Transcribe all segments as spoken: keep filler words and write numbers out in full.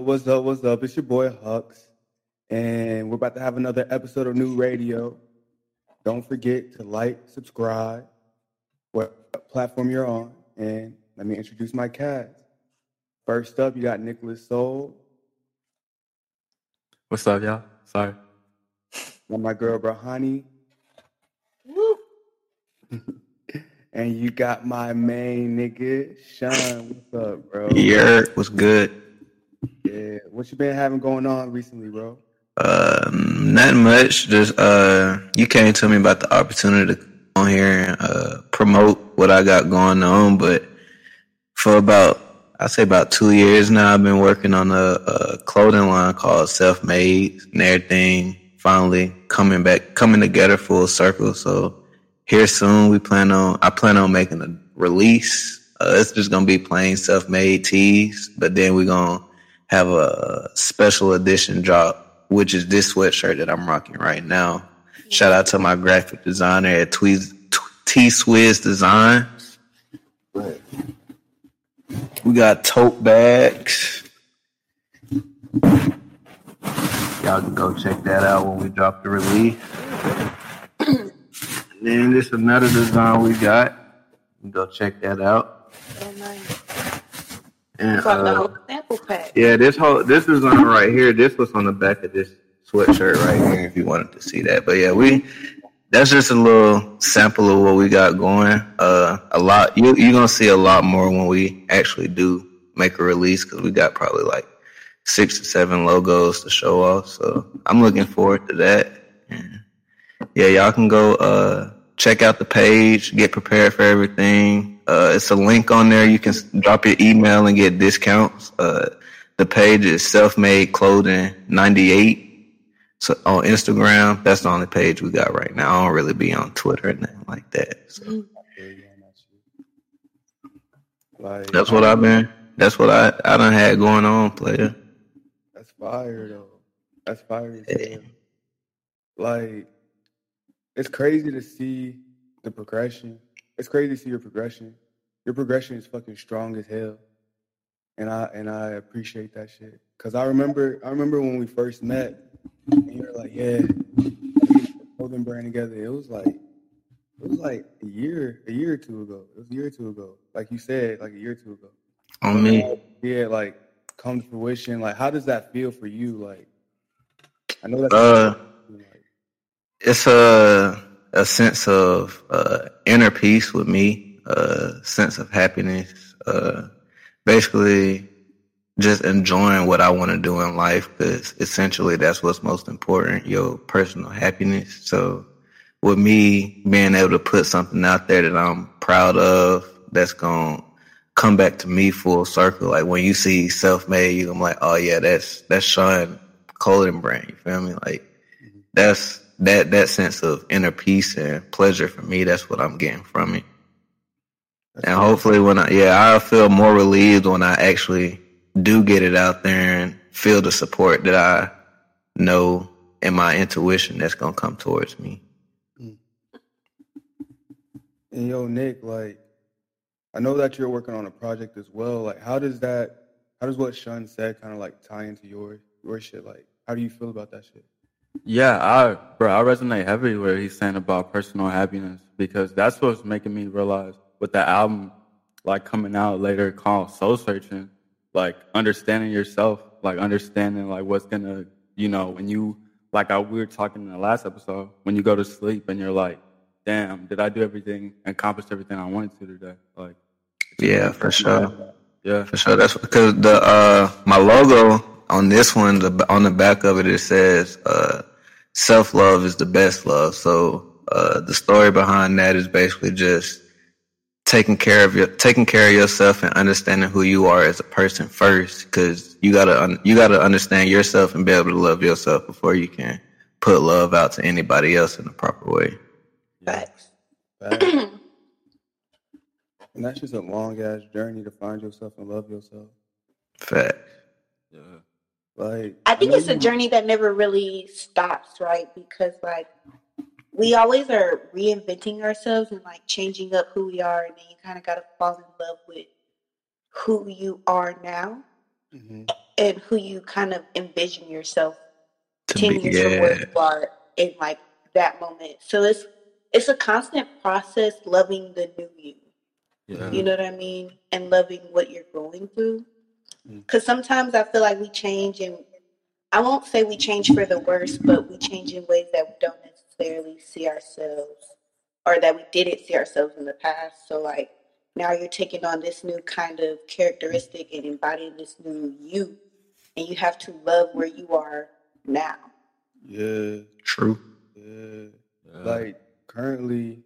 what's up, what's up? It's your boy Hux, and we're about to have another episode of New Radio. Don't forget to like, subscribe, what platform you're on, and let me introduce my cast. First up, you got Nicholas Soul. What's up, y'all? Sorry. And my girl Brahani. Woo. And you got my main nigga, Sean. What's up, bro? Yeah, what's good? Yeah, what you been having going on recently, bro? Uh, nothing much. Just uh, you came to me about the opportunity to come on here and uh, promote what I got going on. But for about, I say about two years now, I've been working on a, a clothing line called Self Made, and everything finally coming back, coming together full circle. So here soon, we plan on. I plan on making a release. Uh, it's just gonna be plain Self Made tees, but then we're gonna have a special edition drop, which is this sweatshirt that I'm rocking right now. Shout out to my graphic designer at Tweez, T-Swizz Design. We got tote bags. Y'all can go check that out when we drop the release. And then this is another design we got. You can go check that out. Oh, nice. And, It's like the uh, whole sample pack. yeah, this whole this design right here, this was on the back of this sweatshirt right here, if you wanted to see that. But yeah, we that's just a little sample of what we got going. Uh, a lot you you're gonna see a lot more when we actually do make a release, because we got probably like six or seven logos to show off. So I'm looking forward to that. And yeah, y'all can go uh, check out the page, get prepared for everything. Uh, it's a link on there. You can drop your email and get discounts. Uh, the page is Self-Made Clothing ninety-eight. So on Instagram, that's the only page we got right now. I don't really be on Twitter and nothing like that. So Like, that's what I've been. That's what I I done had going on, player. That's fire, though. That's fire. as Yeah. hell. Like, it's crazy to see the progression. It's crazy to see your progression. Your progression is fucking strong as hell, and I and I appreciate that shit. Cause I remember I remember when we first met, and you were like, "Yeah, we get the clothing brand together." It was like it was like a year, a year or two ago. It was a year or two ago, like you said, like a year or two ago. On me. Yeah, like come to fruition. Like, how does that feel for you? Like, I know that's Uh, like, it's a a sense of uh, inner peace with me, a sense of happiness. Uh, basically, just enjoying what I want to do in life, because essentially that's what's most important, your personal happiness. So with me being able to put something out there that I'm proud of, that's going to come back to me full circle. Like when you see Self-Made, you're like, oh yeah, that's that's Sean clothing brand. You feel me? Like that's that that sense of inner peace and pleasure for me. That's what I'm getting from it. And hopefully when I, yeah, I'll feel more relieved when I actually do get it out there and feel the support that I know in my intuition that's going to come towards me. and yo, Nick, like, I know that you're working on a project as well. Like, how does that, how does what Sean said kind of like tie into your your shit? Like, how do you feel about that shit? Yeah, I bro, I resonate heavily with what he's saying about personal happiness, because that's what's making me realize with the album like coming out later called Soul Searching, like understanding yourself, like understanding like what's gonna, you know, when you like I we were talking in the last episode, when you go to sleep and you're like, damn, did I do everything, accomplish everything I wanted to today? Like, Yeah, for sure. yeah, For sure. That's because the uh my logo on this one, the on the back of it, it says uh self love is the best love. So uh the story behind that is basically just taking care of your taking care of yourself and understanding who you are as a person first, because you gotta un, you gotta understand yourself and be able to love yourself before you can put love out to anybody else in the proper way. Facts. Facts. And that's just a long ass journey to find yourself and love yourself. Facts. yeah. Like, I think know it's a you- journey that never really stops, right? Because like we always are reinventing ourselves and like changing up who we are, and then you kind of got to fall in love with who you are now. Mhm. and who you kind of envision yourself To ten be, years from where yeah, you are in like that moment. So it's it's a constant process loving the new you. Yeah. You know what I mean? And loving what you're going through. Mm. Because sometimes I feel like we change, and I won't say we change for the worse, but we change in ways that we don't necessarily see ourselves, or that we didn't see ourselves in the past. So like now you're taking on this new kind of characteristic and embodying this new you, and you have to love where you are now. Yeah, true. yeah. Yeah. Like currently,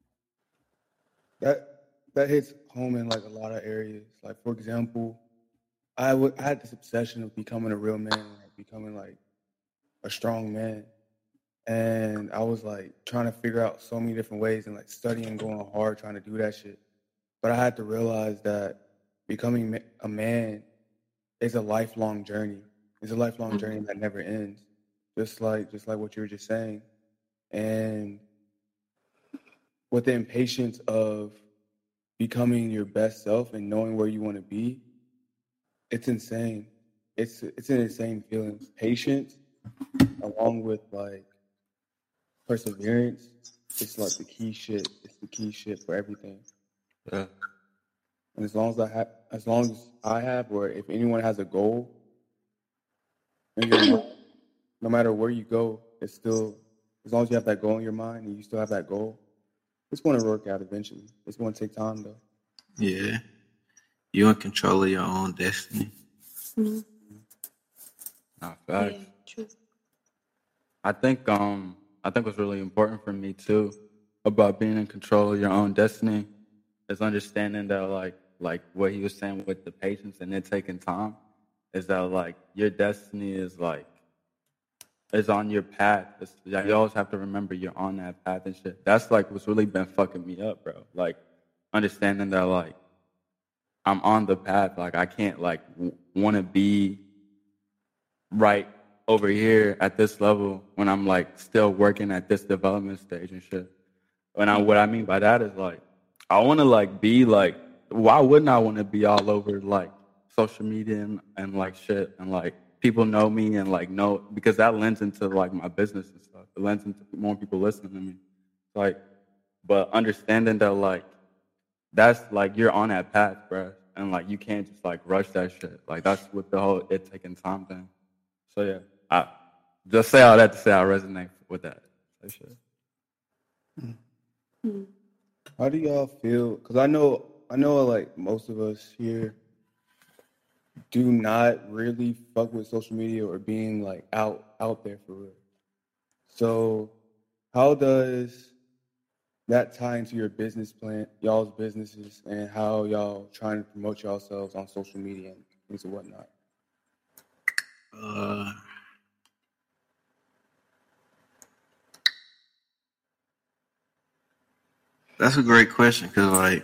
that that hits home in like a lot of areas. Like for example, I would I had this obsession of becoming a real man, like becoming like a strong man, and I was like trying to figure out so many different ways and like studying, going hard, trying to do that shit. But I had to realize that becoming ma- a man is a lifelong journey. It's a lifelong journey that never ends. Just like just like what you were just saying, and with the impatience of becoming your best self and knowing where you want to be, it's insane. It's it's an insane feeling. Patience, along with like perseverance, it's like the key shit. It's the key shit for everything. Yeah. And as long as I have, as long as I have, or if anyone has a goal in your mind, no matter where you go, it's still, as long as you have that goal in your mind and you still have that goal, it's going to work out eventually. It's going to take time though. Yeah, you in control of your own destiny. Mhm. Nah, Yeah, facts. true. I think um I think what's really important for me too about being in control of your own destiny is understanding that like like what he was saying with the patience and it taking time is that like your destiny is like is on your path. It's, like, you always have to remember you're on that path and shit. That's like what's really been fucking me up, bro. Like understanding that like I'm on the path. Like I can't like w- want to be right over here at this level when I'm like still working at this development stage and shit. And I, what I mean by that is like I want to like be like why wouldn't I want to be all over like social media and, and like shit and like people know me and like know because that lends into like my business and stuff. It lends into more people listening to me. Like, but understanding that like that's like you're on that path, bruh. And like you can't just like rush that shit. Like that's what the whole it taking time thing. So yeah, I just say all that to say I resonate with that. That shit. Mhm. How do y'all feel? Because I know, I know, like most of us here do not really fuck with social media or being like out out there for real. So, how does that tie into your business plan, y'all's businesses, and how y'all trying to promote yourselves on social media and things and whatnot? Uh, that's a great question because, like,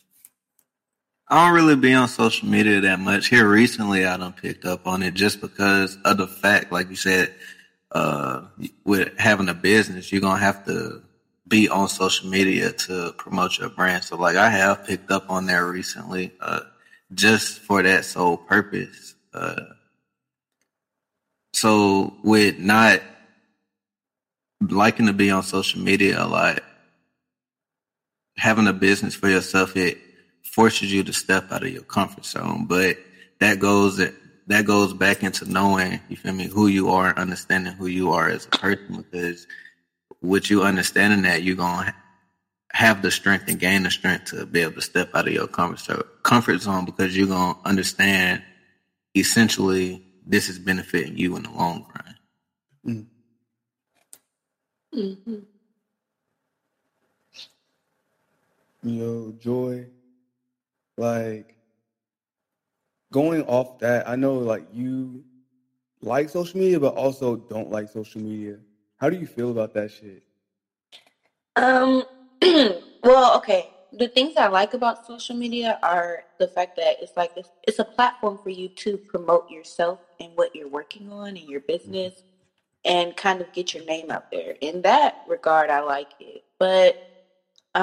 I don't really be on social media that much. Here recently, I done picked up on it just because of the fact, like you said, uh, with having a business, you're gonna have to be on social media to promote your brand. So, like, I have picked up on there recently, uh, just for that sole purpose. Uh, so, with not liking to be on social media a lot, having a business for yourself, it forces you to step out of your comfort zone. But that goes that goes back into knowing, you feel me, who you are and understanding who you are as a person. Because with you understanding that, you're gonna have the strength and gain the strength to be able to step out of your comfort comfort zone because you're gonna understand essentially this is benefiting you in the long run. Mm. Mm-hmm. Yo, Joy, like going off that, I know like you like social media, but also don't like social media. How do you feel about that shit? Um, well, okay. The things I like about social media are the fact that it's like it's, it's a platform for you to promote yourself and what you're working on in your business and kind of get your name out there. In that regard, I like it. But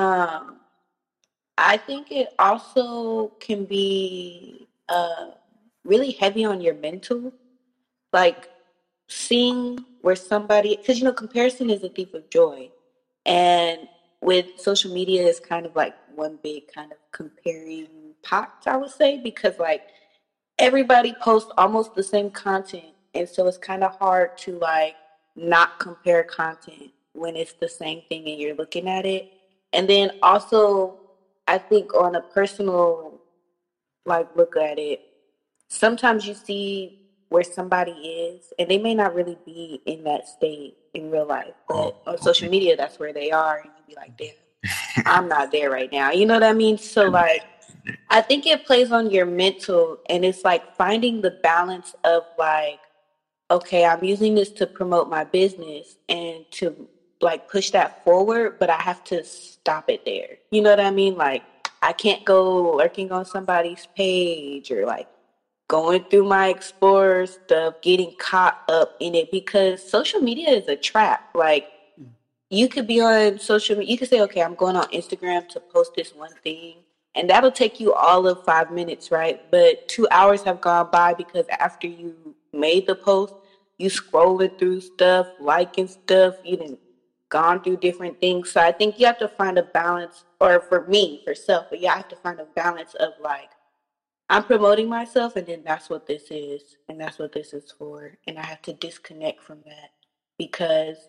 um, I think it also can be uh, really heavy on your mental. Like seeing where somebody, because you know, comparison is a thief of joy. And with social media, it's kind of like one big kind of comparing pot, I would say, because like everybody posts almost the same content. And so it's kind of hard to like not compare content when it's the same thing and you're looking at it. And then also, I think on a personal like look at it, sometimes you see where somebody is and they may not really be in that state in real life, but on social media that's where they are, and you be like, damn, I'm not there right now, you know what I mean? So like I think it plays on your mental, and it's like finding the balance of like, okay, I'm using this to promote my business and to like push that forward, but I have to stop it there, you know what I mean? Like I can't go lurking on somebody's page or like going through my Explorer stuff, getting caught up in it, because social media is a trap. Like you could be on social media, you could say, okay, I'm going on Instagram to post this one thing, and that'll take you all of five minutes, right? But two hours have gone by because after you made the post, you scrolling through stuff, liking stuff, you done gone through different things. So I think you have to find a balance, or for me, for self, but you have to find a balance of like, I'm promoting myself, and then that's what this is, and that's what this is for. And I have to disconnect from that because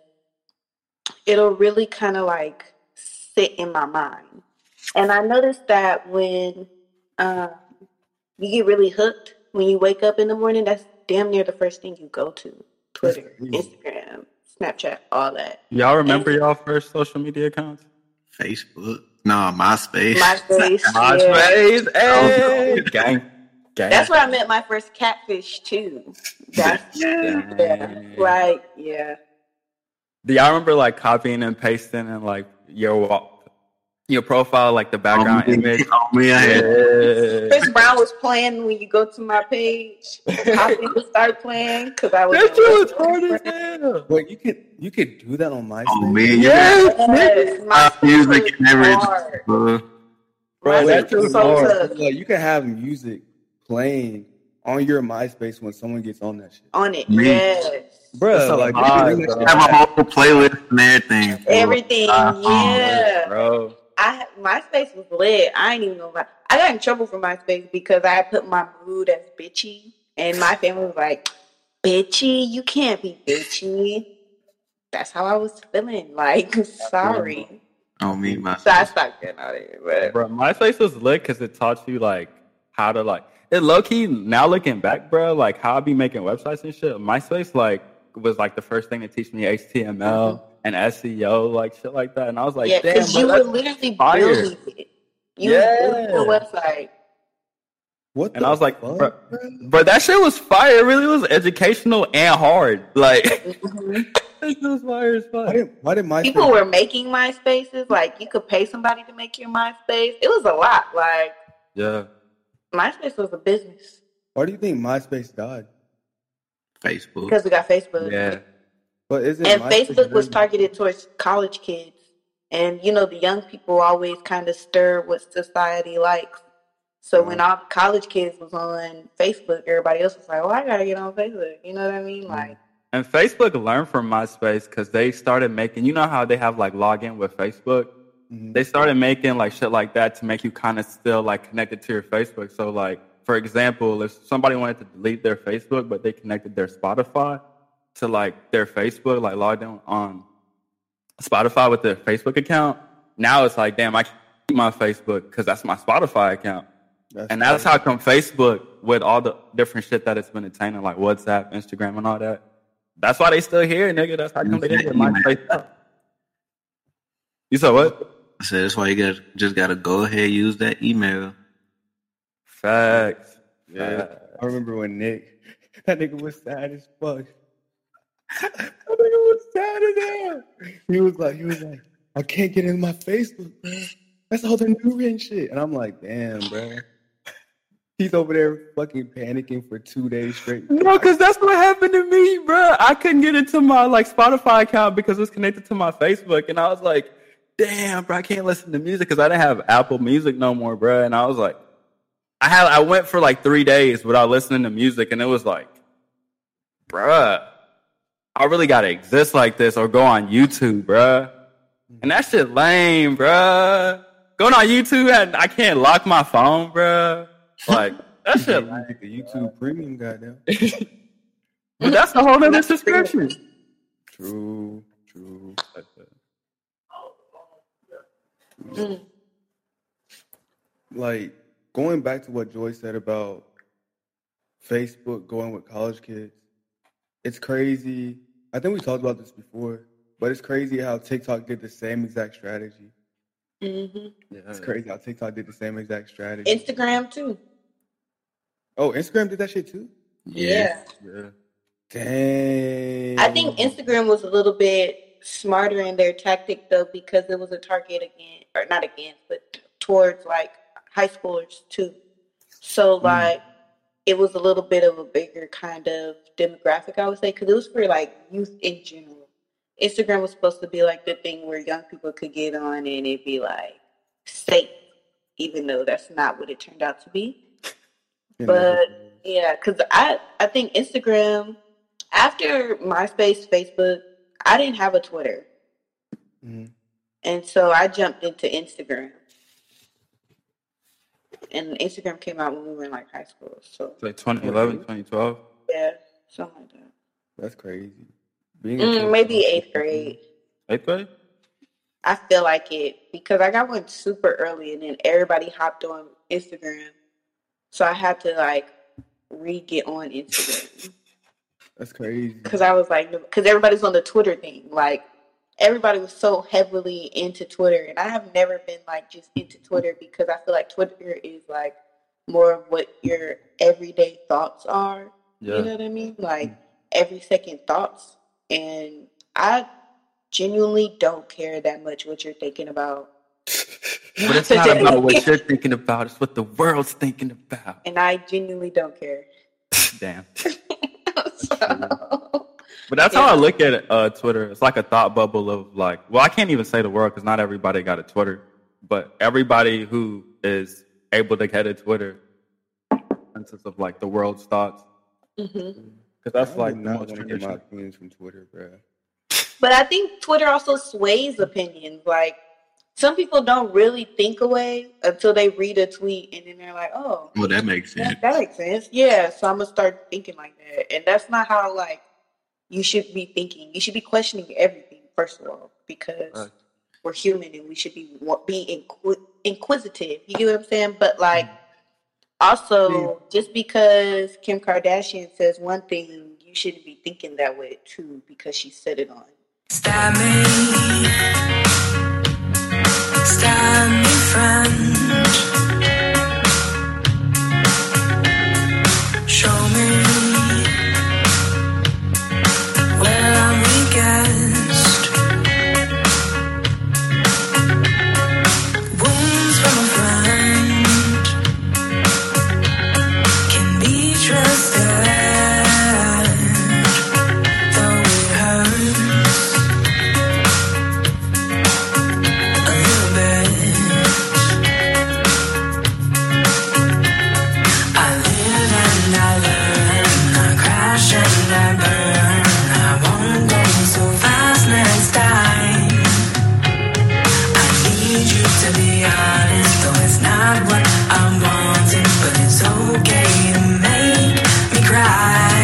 it'll really kind of like sit in my mind. And I noticed that when um, you get really hooked, when you wake up in the morning, that's damn near the first thing you go to. Twitter, Instagram, Snapchat, all that. Y'all remember and, y'all first social media accounts? Facebook. No, MySpace. MySpace. MySpace. Yeah. Hey. Gang. Gang. That's where I met my first catfish too. That's yeah. yeah. Like, yeah. Do y'all remember like copying and pasting and like your your profile, like the background oh, image? Oh, yeah. Chris Brown was playing when you go to my page. I would start playing because I was. That shit was hard as hell. Wait, you could you could do that on MySpace? Oh man, yes, yes. My music and everything. Bro, bro that shit was hard. Like, you can have music playing on your MySpace when someone gets on that shit. On it, Me. yes. Bro, like odd, bro. Have a whole playlist and everything. Bro. Everything, uh, yeah, bro. I MySpace was lit. I ain't even know about. I got in trouble for MySpace because I put my mood as bitchy, and my family was like, "Bitchy, you can't be bitchy." That's how I was feeling. Like, sorry. Oh me, my. So I stopped getting out of here. But bro, MySpace was lit because it taught you like how to like. It low key now looking back, bro. Like how I be making websites and shit. MySpace like was like the first thing to teach me H T M L. Mm-hmm. And S E O, like shit like that. And I was like, yeah, damn, you were literally fire. building it. You yeah. were building the website. What and I was like, bro, bro, that shit was fire. It really was educational and hard. Like, mm-hmm. It was fire as fuck. Why did, why did MySpace? People were making MySpaces. Like, you could pay somebody to make your MySpace. It was a lot. Like, yeah. MySpace was a business. Why do you think MySpace died? Facebook. Because we got Facebook. Yeah. But isn't and MySpace Facebook was really- targeted towards college kids. And, you know, the young people always kind of stir what society likes. So when all the college kids was on Facebook, everybody else was like, oh, I got to get on Facebook. You know what I mean? Like, and Facebook learned from MySpace because they started making, you know how they have like login with Facebook? Mm-hmm. They started making like shit like that to make you kind of still like connected to your Facebook. So like, for example, if somebody wanted to delete their Facebook, but they connected their Spotify to like their Facebook, like logged in on Spotify with their Facebook account, now it's like, damn, I can't keep my Facebook because that's my Spotify account. That's and that's how come Facebook, with all the different shit that it's been attaining, like WhatsApp, Instagram, and all that, that's why they still here, nigga. That's how come they didn't get my Facebook. You said what? I said that's why you got just gotta go ahead use that email. Facts. Yeah. Facts. I remember when Nick, that nigga was sad as fuck. That nigga was sad as hell. He was like, he was like, I can't get in my Facebook, bro. That's all the new and shit. And I'm like, damn, bro. He's over there fucking panicking for two days straight. No, because that's what happened to me, bro. I couldn't get into my like Spotify account because it's connected to my Facebook, and I was like, damn, bro, I can't listen to music because I didn't have Apple Music no more, bro. And I was like, I had I went for like three days without listening to music, and it was like, bruh, I really gotta exist like this or go on YouTube, bruh. And that shit lame, bruh. Going on YouTube, and I can't lock my phone, bruh. Like that shit lame. Like the YouTube Premium, goddamn. But that's the whole other subscription. True, true. Mm. Like going back to what Joy said about Facebook going with college kids, it's crazy. I think we talked about this before, but it's crazy how TikTok did the same exact strategy. Mm-hmm. Yeah, It's crazy how TikTok did the same exact strategy. Instagram too. Oh, Instagram did that shit too? Yeah. yeah. Dang. I think Instagram was a little bit smarter in their tactic though, because it was a target again, or not against, but towards like high schoolers too. So like it was a little bit of a bigger kind of demographic, I would say, because it was for like youth in general. Instagram was supposed to be like the thing where young people could get on and it'd be like safe, even though that's not what it turned out to be. You know, But yeah, because I, I think Instagram, after MySpace, Facebook, I didn't have a Twitter. Mhm. And so I jumped into Instagram. And Instagram came out when we were in like high school. So It's like twenty eleven, twenty twelve. yeah, something like that. that's crazy. Being a Mm, kid- maybe eighth grade. Eighth grade? I feel like it because I got one super early and then everybody hopped on Instagram. So I had to like re-get on Instagram. That's crazy. Because I was like, because everybody's on the Twitter thing. Like, everybody was so heavily into Twitter. And I have never been like just into Twitter because I feel like Twitter is like more of what your everyday thoughts are. Yeah. You know what I mean? Like, every second thoughts. And I genuinely don't care that much what you're thinking about. But it's not about what you're thinking about. It's what the world's thinking about. And I genuinely don't care. Damn. So, But that's how I look at it, uh, Twitter. It's like a thought bubble of like, well, I can't even say the world because not everybody got a Twitter. But everybody who is able to get a Twitter, sense of like the world's thoughts. mhm. Because that's I like do the not most want to get my traditional. opinions from Twitter, bro. But I think Twitter also sways opinions. Like, some people don't really think away until they read a tweet and then they're like, oh, Well, that makes sense. that, that makes sense. Yeah, so I'm going to start thinking like that. And that's not how, like, you should be thinking. You should be questioning everything, first of all, because Right. we're human and we should be wa- be inqui- inquisitive. You get what I'm saying? But, like, also, just because Kim Kardashian says one thing, you shouldn't be thinking that way, too, because she said it on. Stab me, stab me, friend. Show me where I'm weakest. Wounds from a friend can be trusted, though it hurts a little bit. I live and I learn, I crash and I burn. I won't go so fast next time. I need you to be honest, though it's not what I'm wanting, but it's okay to make me cry.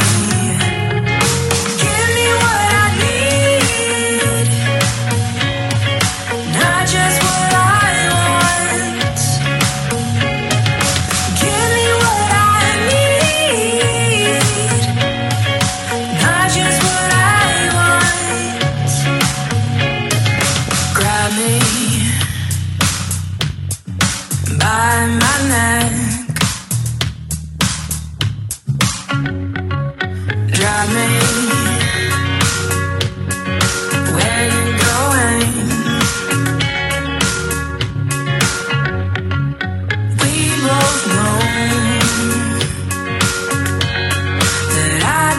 Give me what I need, not just what I want. Give me what I need, not just what I want. Grab me by my neck, drive me where you going. We both know that I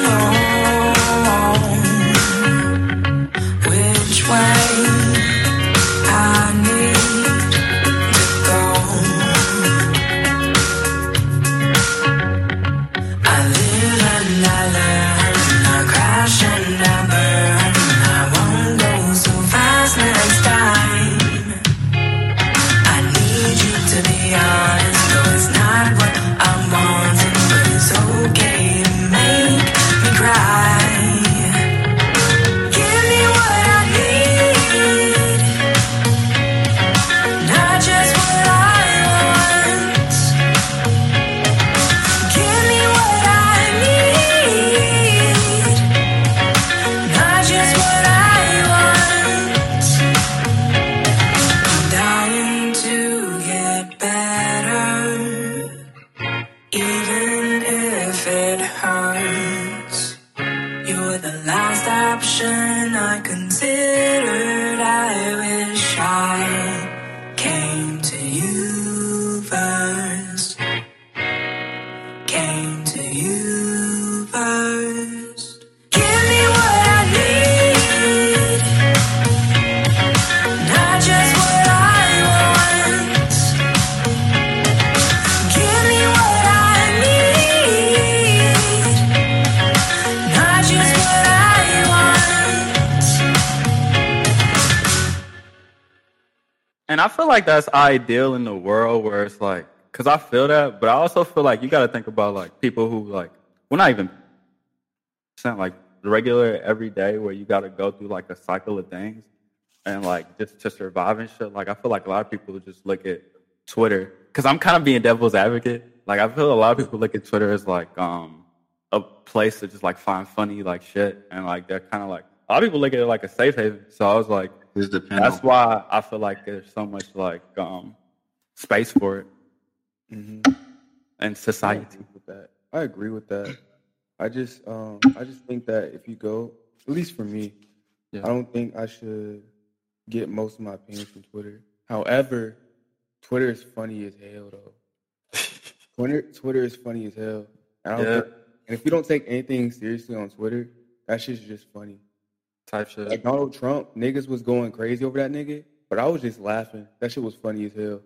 don't know which way I need to go. considered. I wish I came to you first. Came to you first. Give me what I need, not just what I want. Give me what I need, not just what I want. And I feel like that's ideal in the world where it's like, because I feel that, but I also feel like you got to think about like people who like, we're not even percent like regular every day where you got to go through like a cycle of things and like just to survive and shit. Like I feel like a lot of people just look at Twitter because I'm kind of being devil's advocate. Like I feel a lot of people look at Twitter as like um a place to just like find funny like shit and like they're kind of like a lot of people look at it like a safe haven. So I was like, It's dependent. that's why I feel like there's so much like um space for it. hmm And I society. agree with that. I agree with that. I just, um, I just think that if you go, at least for me, Yeah. I don't think I should get most of my opinions from Twitter. However, Twitter is funny as hell, though. Twitter, Twitter is funny as hell. And, I don't Yeah. think, and if you don't take anything seriously on Twitter, that shit's just funny. Type shit. Like Donald Trump, niggas was going crazy over that nigga, but I was just laughing. That shit was funny as hell.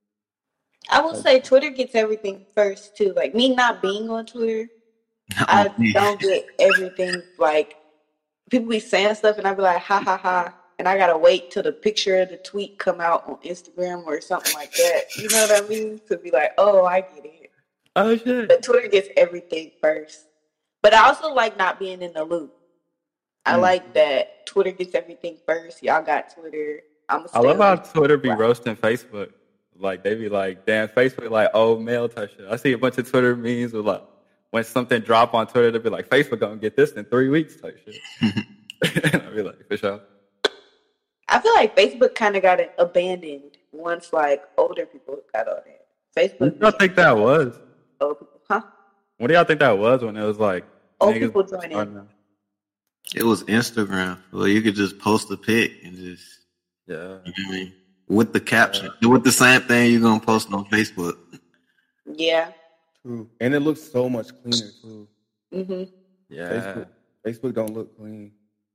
I will say Twitter gets everything first too. Like me not being on Twitter, I don't get everything. Like people be saying stuff and I be like, ha ha ha, and I gotta wait till the picture of the tweet come out on Instagram or something like that. You know what I mean? To be like, oh, I get it. Oh shit. But Twitter gets everything first. But I also like not being in the loop. I Mm. like that Twitter gets everything first. Y'all got Twitter. I'm I love how Twitter be roasting Facebook. Like they be like, damn, Facebook like old male type shit. I see a bunch of Twitter memes with like when something drop on Twitter, they'll be like, Facebook gonna get this in three weeks type shit. And I'll be like, for sure. I feel like Facebook kind of got it abandoned once like older people got on it. Facebook. What do y'all think that was? Old people, huh? What do y'all think that was when it was like Old niggas people joining. starting- It was Instagram. Well, you could just post a pic and just, Yeah. you know what I mean? With the caption. With the same thing you're going to post on Facebook. Yeah. True. And it looks so much cleaner too. Mhm. Yeah. Facebook, Facebook don't look clean.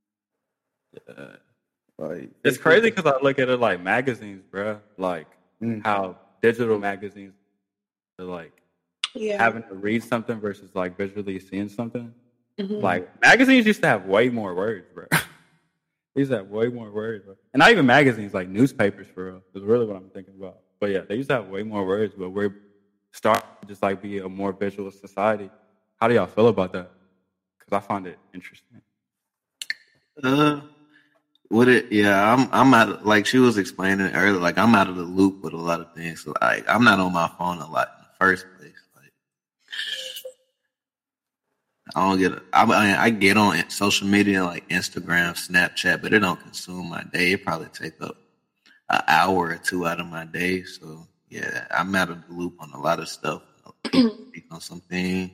Yeah. Like It's Facebook- crazy because I look at it like magazines, bro. Like Mm. how digital magazines are like Yeah. having to read something versus like visually seeing something. Mhm. Like magazines used to have way more words, bro. They used to have way more words, bro. And not even magazines, like newspapers for real. Is really what I'm thinking about. But yeah, they used to have way more words, but we're starting to just like be a more visual society. How do y'all feel about that? Because I find it interesting. Uh, Would it? Yeah, I'm. I'm out. Of, like she was explaining earlier. Like I'm out of the loop with a lot of things. So like I'm not on my phone a lot in the first place. Like I don't get. I, I I get on social media like Instagram, Snapchat, but it don't consume my day. It probably take up an hour or two out of my day. So yeah, I'm out of the loop on a lot of stuff. Speak on something.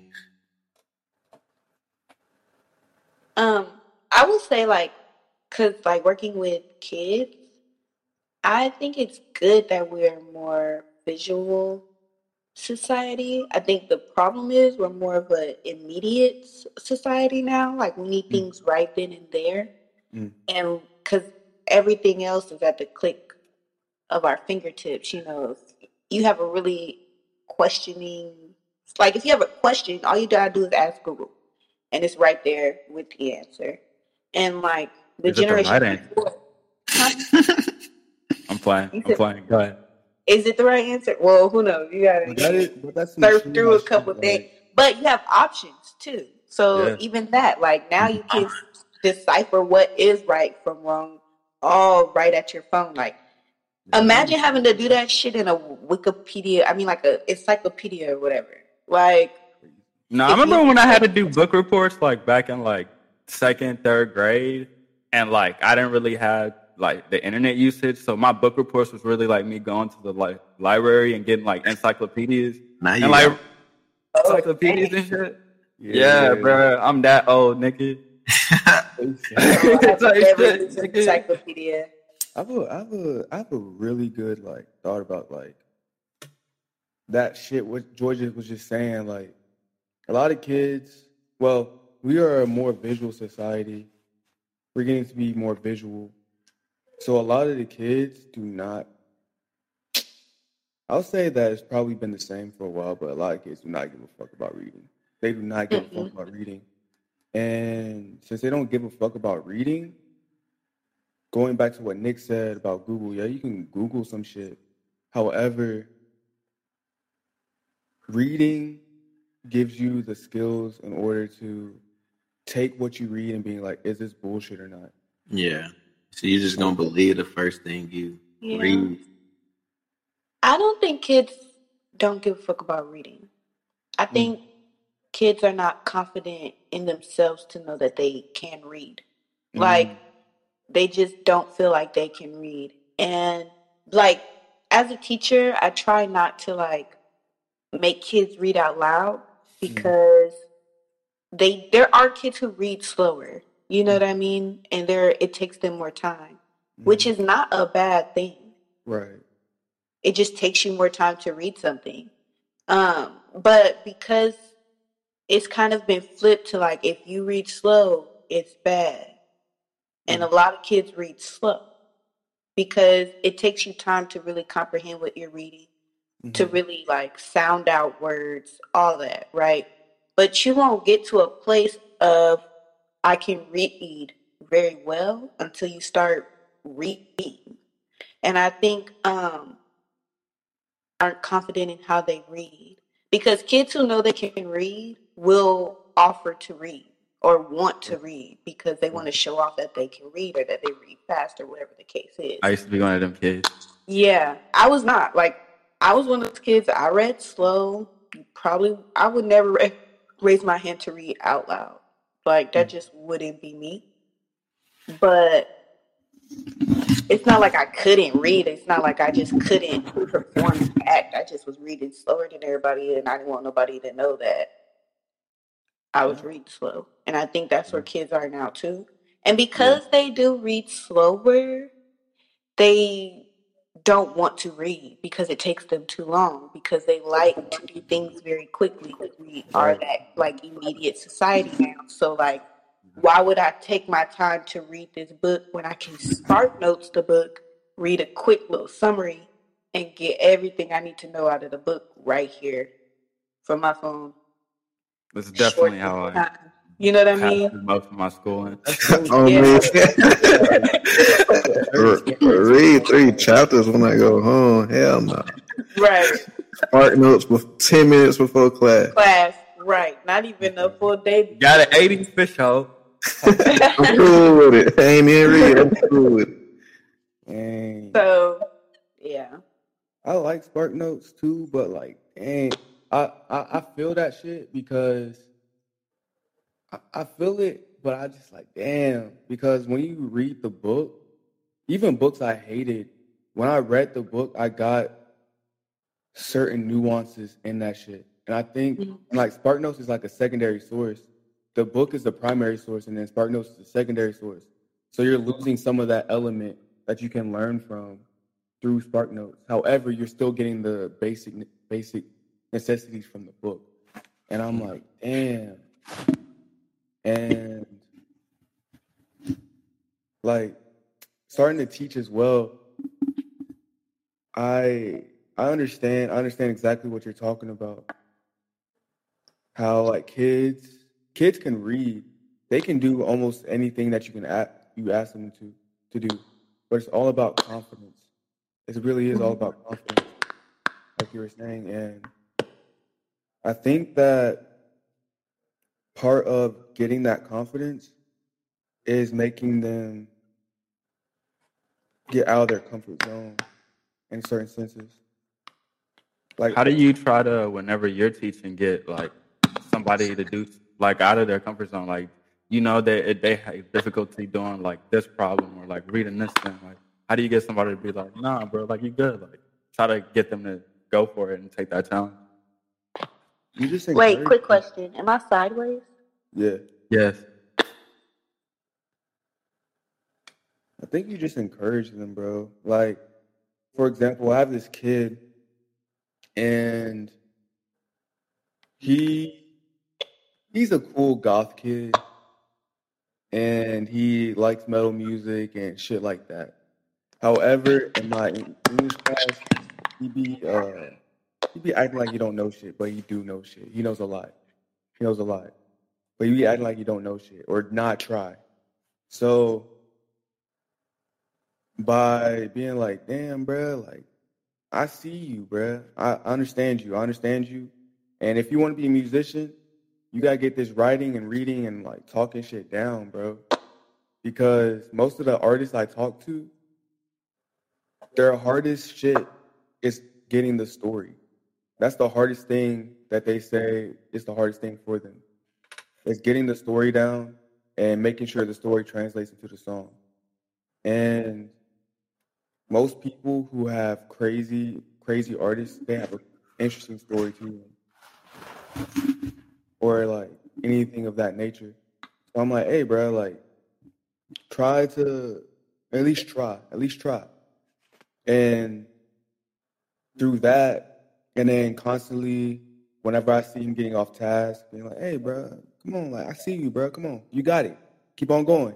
Um, I will say like, cause like working with kids, I think it's good that we're more visual society. I think the problem is we're more of an immediate s- society now. Like we need things right then and there, Mm. and cause everything else is at the click of our fingertips. You know, if you have a really questioning, like if you have a question, all you gotta do is ask Google, and it's right there with the answer. And like the Is it the generation right answer? before, huh? I'm playing. You I'm said- playing. Go ahead. Is it the right answer? Well, who knows? You gotta But that is, but that's some surf true through a ass couple shit, things, like, but you have options too. So Yeah. even that, like now you can decipher what is right from wrong, all right at your phone. Like imagine having to do that shit in a Wikipedia. I mean, like a encyclopedia or whatever. Like No, I If remember you- when I had to do book reports like back in like second, third grade, and like I didn't really have like the internet usage, so my book reports was really like me going to the like library and getting like encyclopedias Now you and like got- oh, encyclopedias dang. and shit. Yeah, bro, I'm that old, nigga. So I have Like, never shit, used an nigga. encyclopedia. I have a, I have a, I have a really good like thought about like that shit. What Georgia was just saying, like a lot of kids. Well, we are a more visual society. We're getting to be more visual, so a lot of the kids do not. I'll say that it's probably been the same for a while, but a lot of kids do not give a fuck about reading. They do not give a fuck about reading, and since they don't give a fuck about reading. Going back to what Nick said about Google, yeah, you can Google some shit. However, reading gives you the skills in order to take what you read and being like, is this bullshit or not? Yeah. So you're just gonna believe the first thing you Yeah. read. I don't think kids don't give a fuck about reading. I think kids are not confident in themselves to know that they can read. Like, they just don't feel like they can read. And, like, as a teacher, I try not to, like, make kids read out loud because they there are kids who read slower. You know what I mean? And there it takes them more time, which is not a bad thing. Right. It just takes you more time to read something. Um, but because it's kind of been flipped to like, if you read slow, it's bad. And a lot of kids read slow because it takes you time to really comprehend what you're reading, to really like sound out words, all that, right? But you won't get to a place of I can read very well until you start reading. And I think um aren't confident in how they read. Because kids who know they can read will offer to read or want to read because they want to show off that they can read or that they read fast or whatever the case is. I used to be one of them kids. Yeah, I was not. Like, I was one of those kids. I read slow. Probably, I would never ra- raise my hand to read out loud. Like, that just wouldn't be me. But it's not like I couldn't read. It's not like I just couldn't perform and act. I just was reading slower than everybody, and I didn't want nobody to know that I was reading slow. And I think that's where kids are now, too. And because they do read slower, they don't want to read because it takes them too long, because they like to do things very quickly. We are that, like, immediate society now. So, like, why would I take my time to read this book when I can Spark Notes the book, read a quick little summary, and get everything I need to know out of the book right here from my phone? That's definitely Short how I time. You know what I passed mean? through most of my schooling. Oh Yeah. man, R- read three chapters when I go home. Hell no. Right. Spark notes with ten minutes before class. Class. Right. Not even a full day. Got an eighty fish hoe. I'm cool with it. I ain't even read. I'm cool with it. Dang. So, yeah. I like Spark Notes too, but like, dang, I, I, I feel that shit because I, I feel it, but I just like, damn, because when you read the book, even books I hated, when I read the book, I got certain nuances in that shit. And I think like Spark Notes is like a secondary source. The book is the primary source, and then Spark Notes is the secondary source. So you're losing some of that element that you can learn from through Spark Notes. However, you're still getting the basic basic necessities from the book. And I'm like, damn. And like starting to teach as well, I I understand I understand exactly what you're talking about. How like kids kids can read. They can do almost anything that you can a- you ask them to to do. But it's all about confidence. It really is all about confidence, like you were saying. And I think that part of getting that confidence is making them get out of their comfort zone in certain senses. Like, How do you try to, whenever you're teaching, get like somebody to do like out of their comfort zone? Like, you know, they they have difficulty doing like this problem or like reading this thing. Like, how do you get somebody to be like, nah, bro, like you good? Like, try to get them to go for it and take that challenge. you just Wait, encourage quick them. question. Am I sideways? Yeah. Yes. I think you just encourage them, bro. Like, for example, I have this kid, and he he's a cool goth kid, and he likes metal music and shit like that. However, in my English class, he be uh he be acting like he don't know shit, but he do know shit. He knows a lot. He knows a lot, but he be acting like he don't know shit or not try. So by being like, damn, bruh, like, I see you, bruh. I I understand you. I understand you. And if you want to be a musician, you gotta get this writing and reading and like talking shit down, bro. Because most of the artists I talk to, their hardest shit is getting the story. That's the hardest thing that they say is the hardest thing for them. It's getting the story down and making sure the story translates into the song. And most people who have crazy, crazy artists, they have an interesting story to them. Or like anything of that nature. So I'm like, hey, bro, like, try to at least try, at least try. And through that, and then constantly, whenever I see him getting off task, being like, hey, bro, come on, like, I see you, bro, come on, you got it, keep on going.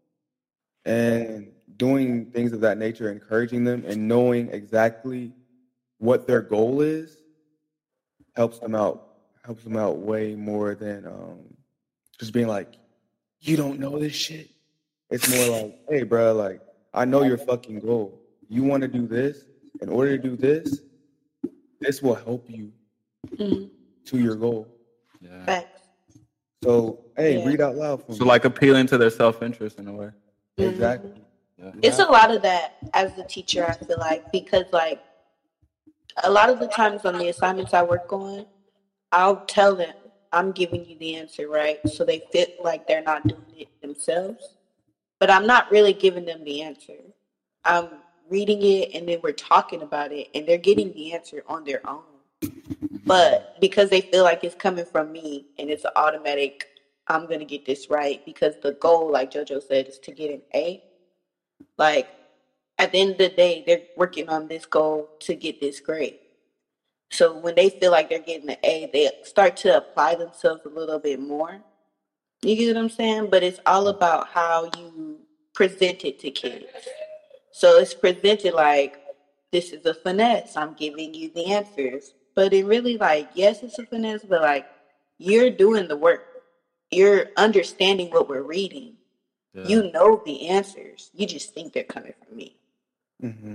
And doing things of that nature, encouraging them, and knowing exactly what their goal is, helps them out, helps them out way more than um, just being like, you don't know this shit. It's more like, hey, bro, like, I know your fucking goal. You want to do this. In order to do this, this will help you Mhm. to your goal. Yeah. Facts. So, hey, Yeah. read out loud for So me. like appealing to their self-interest in a way. Exactly. Yeah. It's a lot of that as a teacher, I feel like, because like a lot of the times on the assignments I work on, I'll tell them I'm giving you the answer, right? So they feel like they're not doing it themselves. But I'm not really giving them the answer. I'm reading it and then we're talking about it and they're getting the answer on their own. But because they feel like it's coming from me and it's an automatic, I'm going to get this right because the goal, like JoJo said, is to get an A. Like, at the end of the day, they're working on this goal to get this grade. So when they feel like they're getting an A, they start to apply themselves a little bit more. You get what I'm saying? But it's all about how you present it to kids. So it's presented like, this is a finesse. I'm giving you the answers. But it really like, yes, it's a finesse, but like, you're doing the work. You're understanding what we're reading. Yeah. You know the answers. You just think they're coming from me. Mm-hmm.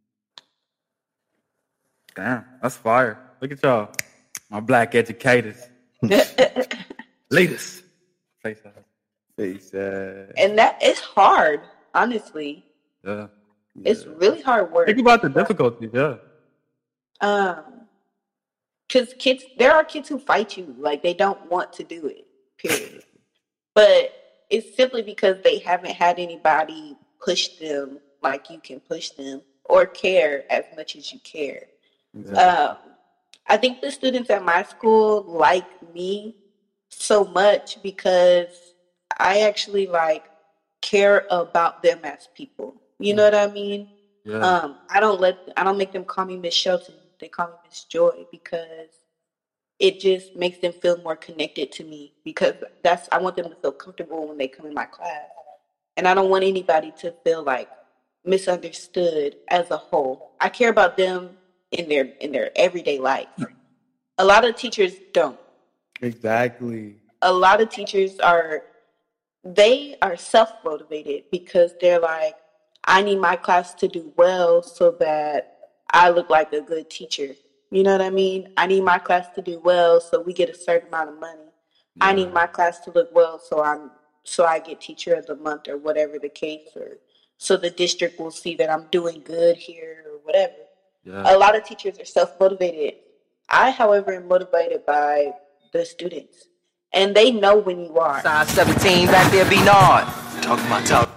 Damn, that's fire. Look at y'all. My black educators. Leaders. Face that. Face uh, And that is hard, honestly. Yeah. It's really hard work. Think about the difficulties, yeah. Um, because kids, there are kids who fight you, like they don't want to do it, period. But it's simply because they haven't had anybody push them like you can push them or care as much as you care. exactly. Um, I think the students at my school like me so much because I actually like care about them as people. You know what I mean? Yeah. Um, I don't let I don't make them call me Miss Shelton. They call me Miss Joy because it just makes them feel more connected to me. Because that's I want them to feel comfortable when they come in my class, and I don't want anybody to feel like misunderstood as a whole. I care about them in their in their everyday life. A lot of teachers don't. Exactly. A lot of teachers are they are self-motivated because they're like, I need my class to do well so that I look like a good teacher. You know what I mean? I need my class to do well so we get a certain amount of money. I need my class to look well so I'm so I get teacher of the month or whatever the case, or so the district will see that I'm doing good here or whatever. Yeah. A lot of teachers are self-motivated. I, however, am motivated by the students. And they know when you are. Size seventeen back there, be Nard. Talking my talk.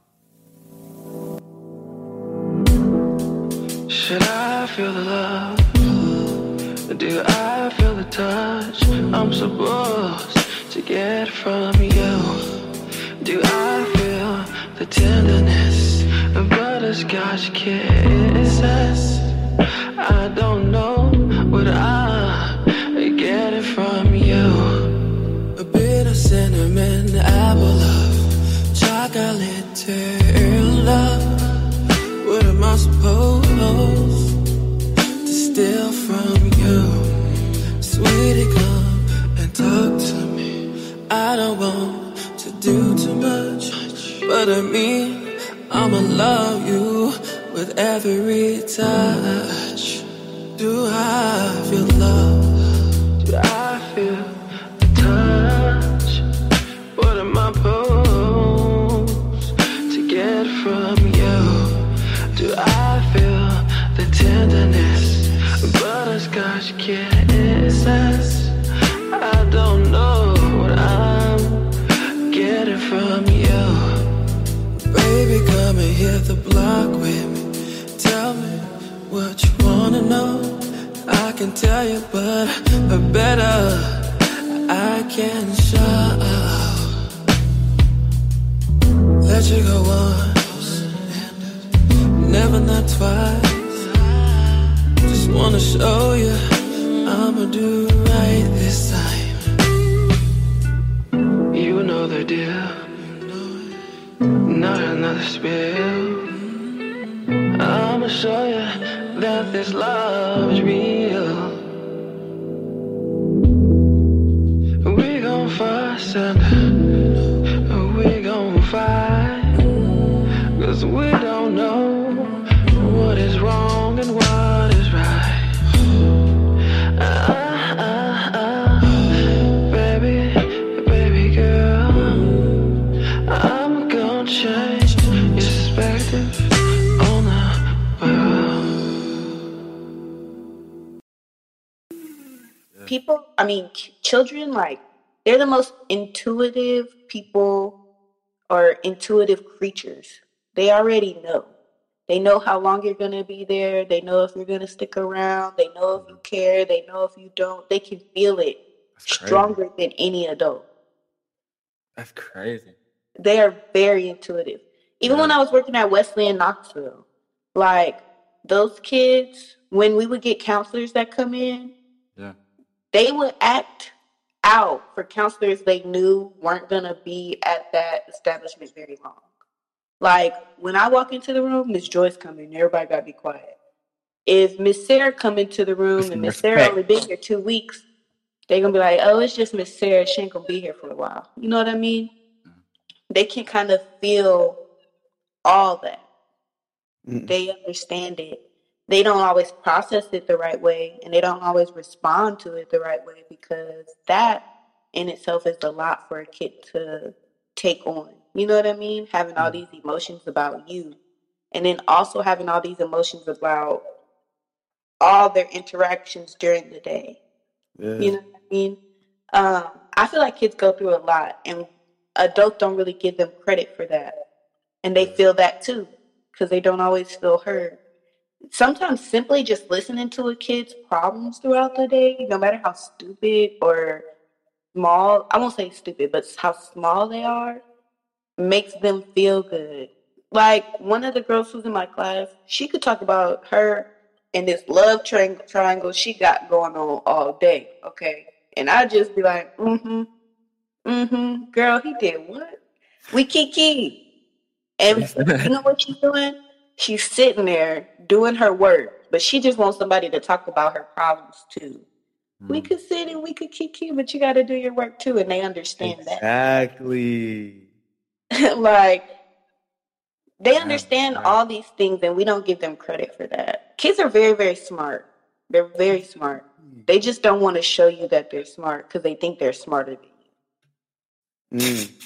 Should I feel the love? Do I feel the touch I'm supposed to get from you? Do I feel the tenderness butterscotch kisses. I don't know what I get it from you. A bit of cinnamon, apple of chocolate turn love. What am I supposed to steal from you? Sweetie, come and talk to me. I don't want to do too much, but I mean I'ma love you with every touch. Do I feel love? Do I feel the touch? What am I supposed to get from you? Do I feel the tenderness? Butterscotch kisses. I don't know what I'm getting from you. Baby, come and hit the block with me. Tell me what you wanna know. I can tell you, but better I can show. Let you go once, and never not twice. Just wanna show you I'ma do right this time. You know the deal. Not another spill. I'ma show you that this love is real. We gon' fuss and we gon' fight, 'cause we don't know what is wrong and what is right. Ah, ah, ah, baby, baby girl, I'm gonna change your perspective on the world. People, I mean, ch- children, like, they're the most intuitive people or intuitive creatures. They already know. They know how long you're going to be there. They know if you're going to stick around. They know if you care. They know if you don't. They can feel it That's crazy. stronger than any adult. That's crazy. They are very intuitive. Even Yeah. when I was working at Wesley in Knoxville, like, those kids, when we would get counselors that come in, Yeah. they would act out for counselors they knew weren't going to be at that establishment very long. Like, when I walk into the room, Miss Joyce come in, everybody got to be quiet. If Miss Sarah come into the room Some and Miss Sarah respect. only been here two weeks, they going to be like, oh, it's just Miss Sarah. She ain't going to be here for a while. You know what I mean? They can kind of feel all that. Mm. They understand it. They don't always process it the right way, and they don't always respond to it the right way, because that in itself is a lot for a kid to take on. You know what I mean? Having all these emotions about you, and then also having all these emotions about all their interactions during the day. Yeah. You know what I mean? Um, I feel like kids go through a lot, and adults don't really give them credit for that. And they feel that too, because they don't always feel heard. Sometimes simply just listening to a kid's problems throughout the day, no matter how stupid or small, I won't say stupid, but how small they are, makes them feel good. Like, one of the girls who's in my class, she could talk about her and this love tri- triangle she got going on all day, okay? And I'd just be like, mm-hmm, mm-hmm, girl, he did what? We kiki. And you know what she's doing? She's sitting there doing her work, but she just wants somebody to talk about her problems too. Mm. We could sit and we could kiki, but you got to do your work too, and they understand Exactly. that. Like, they understand all these things, and we don't give them credit for that. Kids are very, very smart. They're very smart. They just don't want to show you that they're smart because they think they're smarter than you. Mm.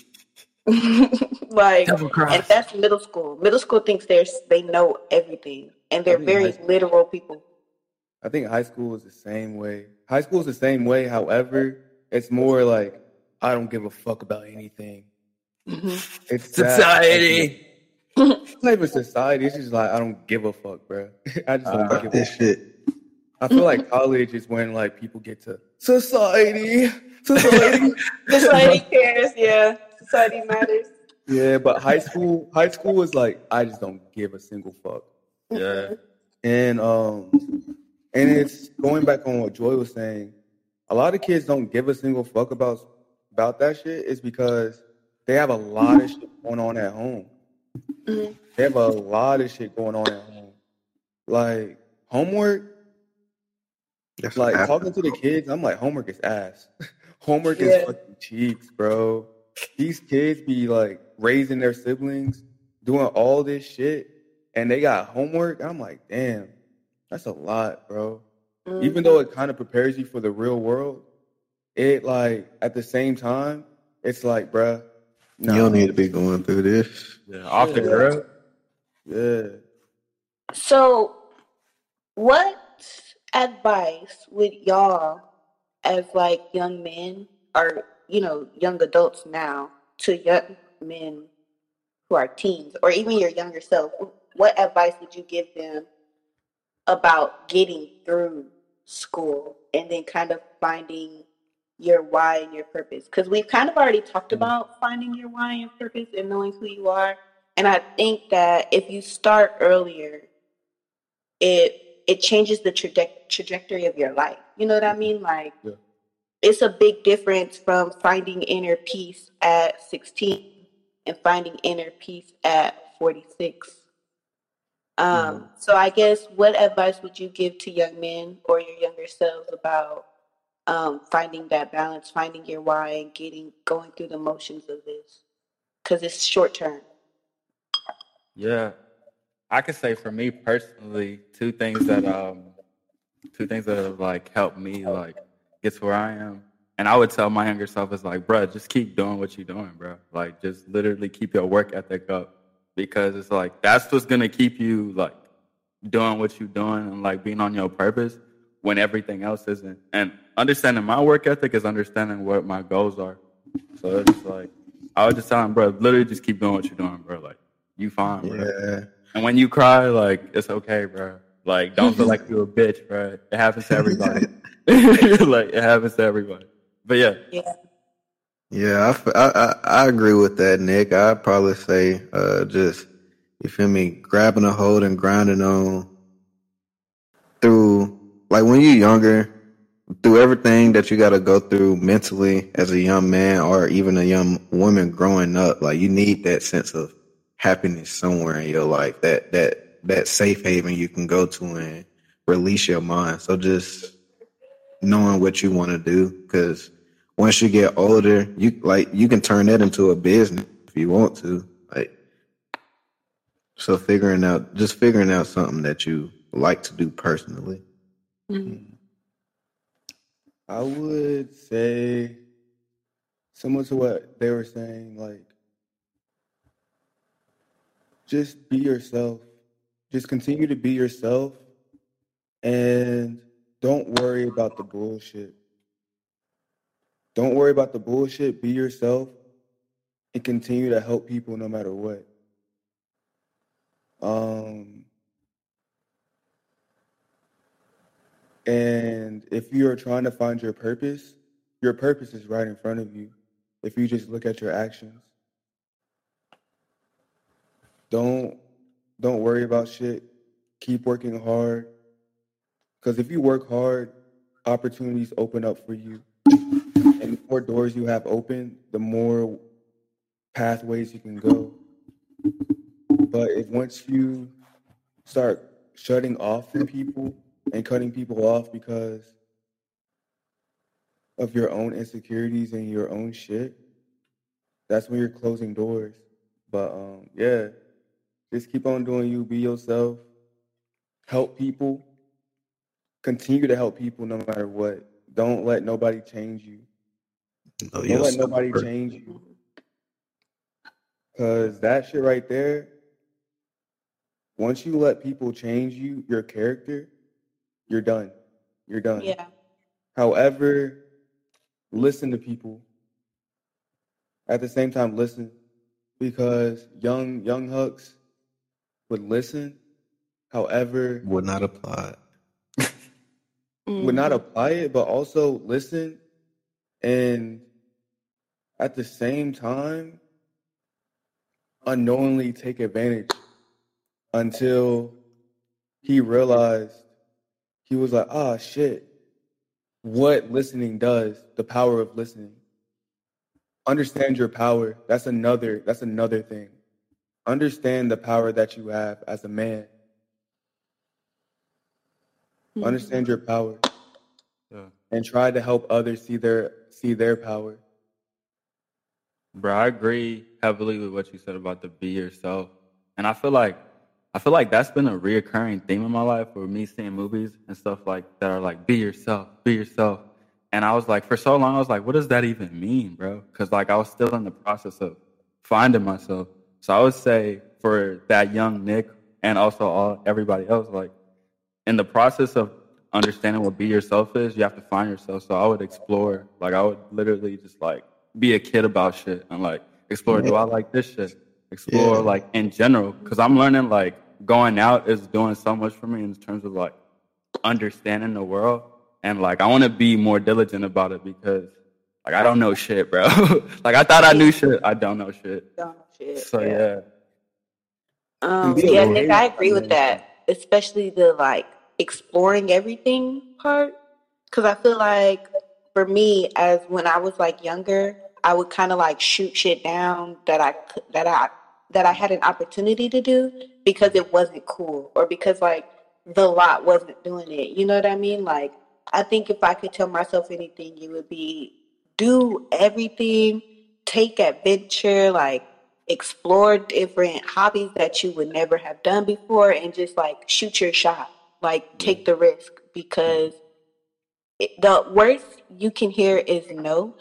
Like, and that's middle school. Middle school thinks they're they know everything, and they're very literal people. I think high school is the same way. High school is the same way. However, it's more like, I don't give a fuck about anything. Mm-hmm. It's society. It's not even society. It's just like, I don't give a fuck, bro. I just don't Uh, give a this fuck. shit. I feel like college is when like people get to society. Society. Society cares, yeah. Society matters. Yeah, but high school, high school was like I just don't give a single fuck. Yeah. And um, and it's going back on what Joy was saying. A lot of kids don't give a single fuck about about that shit. Is because they have a lot of shit going on at home. Mhm. They have a lot of shit going on at home. Like homework, That's what like happened. talking to the kids, I'm like, homework is ass. Homework is Yeah. fucking cheeks, bro. These kids be like raising their siblings, doing all this shit, and they got homework. I'm like, damn, that's a lot, bro. Even though it kind of prepares you for the real world, it like at the same time, it's like, bruh, nah. You don't need to be going through this. Yeah. Off the Yeah. grid. Yeah. So, what advice would y'all, as like young men or you know young adults now, to young men who are teens or even your younger self, what advice would you give them about getting through school and then kind of finding your why and your purpose? Because we've kind of already talked about finding your why and purpose and knowing who you are. And I think that if you start earlier, it it changes the traje- trajectory of your life. You know what I mean? Like, Yeah. it's a big difference from finding inner peace at sixteen and finding inner peace at forty-six. Um, so I guess what advice would you give to young men or your younger selves about um, finding that balance, finding your why, and getting going through the motions of this? Because it's short term. Yeah. I could say for me personally, two things that um two things that have like helped me like get to where I am. And I would tell my younger self is like, bruh, just keep doing what you're doing, bro. Like just literally keep your work ethic up. Because it's like that's what's gonna keep you like doing what you're doing and like being on your purpose when everything else isn't. And understanding my work ethic is understanding what my goals are. So it's like I would just tell him, bro, literally just keep doing what you're doing, bro. Like you fine, bro. Yeah. And when you cry, like it's okay, bro. Like don't feel like you're a bitch, bro. It happens to everybody. Like it happens to everybody. But yeah, Yeah. Yeah, I, f- I, I- I agree with that, Nick. I'd probably say uh, just, you feel me, grabbing a hold and grinding on through, like when you're younger, through everything that you got to go through mentally as a young man or even a young woman growing up. Like you need that sense of happiness somewhere in your life, that, that, that safe haven you can go to and release your mind. So just knowing what you want to do, because once you get older, you like you can turn that into a business if you want to. Like, so figuring out, just figuring out something that you like to do personally. I would say similar to what they were saying, like just be yourself. Just continue to be yourself and don't worry about the bullshit. Don't worry about the bullshit. Be yourself and continue to help people no matter what. Um, and if you're trying to find your purpose, your purpose is right in front of you. If you just look at your actions, don't don't worry about shit. Keep working hard. Because if you work hard, opportunities open up for you. And the more doors you have open, the more pathways you can go. But if once you start shutting off from people and cutting people off because of your own insecurities and your own shit, that's when you're closing doors. But um, yeah, just keep on doing you. Be yourself. Help people. Continue to help people no matter what. Don't let nobody change you. Know Don't let yourself nobody first. change you. Because that shit right there, once you let people change you, your character, you're done. You're done. Yeah. However, listen to people. At the same time, listen. Because young young Hucks would listen. However, Would not apply. would not apply it, but also listen. And at the same time, unknowingly take advantage until he realized, he was like, ah, shit, what listening does, the power of listening. Understand your power. That's another, that's another thing. Understand the power that you have as a man. Mm-hmm. Understand your power. Yeah. And try to help others see their see their power. Bro, I agree heavily with what you said about the be yourself. And I feel like I feel like that's been a reoccurring theme in my life for me seeing movies and stuff like that are like, be yourself, be yourself. And I was like, for so long, I was like, what does that even mean, bro? Because like I was still in the process of finding myself. So I would say for that young Nick and also all everybody else, like in the process of understanding what be yourself is, you have to find yourself. So I would explore, like I would literally just like be a kid about shit and like explore, do I like this shit? Explore yeah. like in general, because I'm learning like going out is doing so much for me in terms of like understanding the world. And like I want to be more diligent about it because like I don't know shit, bro. Like I thought I knew shit. I don't know shit. Don't know shit. So yeah. yeah. Um yeah, Nick, I agree with that. Especially the like exploring everything part. Cause I feel like for me, as when I was like younger, I would kind of like shoot shit down that I that I that I had an opportunity to do because it wasn't cool or because like the lot wasn't doing it. You know what I mean? Like I think if I could tell myself anything, it would be do everything, take adventure, like explore different hobbies that you would never have done before, and just like shoot your shot, like take the risk, because it, the worst you can hear is no.